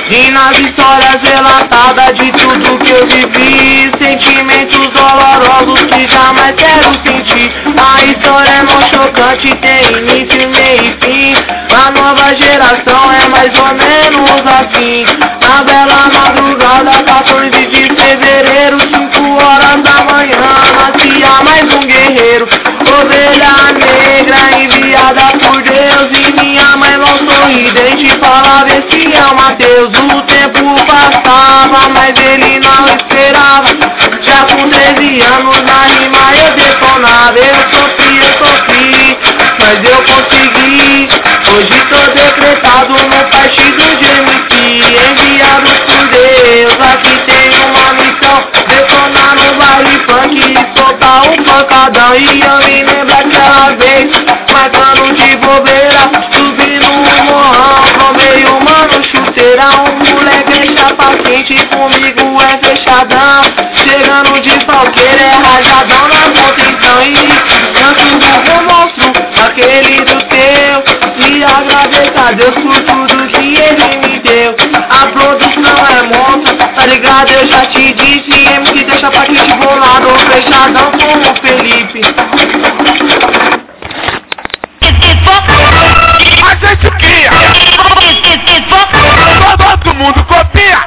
E nas histórias relatadas de tudo que eu vivi, sentimentos dolorosos que jamais quero sentir. A história é mó chocante, tem início, meio e fim. A nova geração é mais ou menos assim. Na bela madrugada, 14 de fevereiro, 5 horas da manhã, nascia mais um guerreiro. Ovelha negra enviada por Deus, e minha mãe não sorridente falava: esse é o Mateus. O tempo passava, mas ele não esperava. Já com 13 anos na rima eu detonava. Eu sofri, mas eu consegui. Hoje tô decretado no partido de MC, enviado por Deus. Aqui tem uma missão: detonar no baile funk e soltar um pancadão. E eu me lembro aquela vez, marcando de bobeira, subindo um morrão, tomei uma no chuteirão. Um moleque é chapa quente, comigo é fechadão. Chegando de falqueira é rajadão na contenção. E canto do monstro, aquele do teu, e agradeço a Deus por tudo que ele me deu. A produção é monstro, tá ligado? Eu já te disse, MC deixa pra quente bolado, fechadão como o Felipe.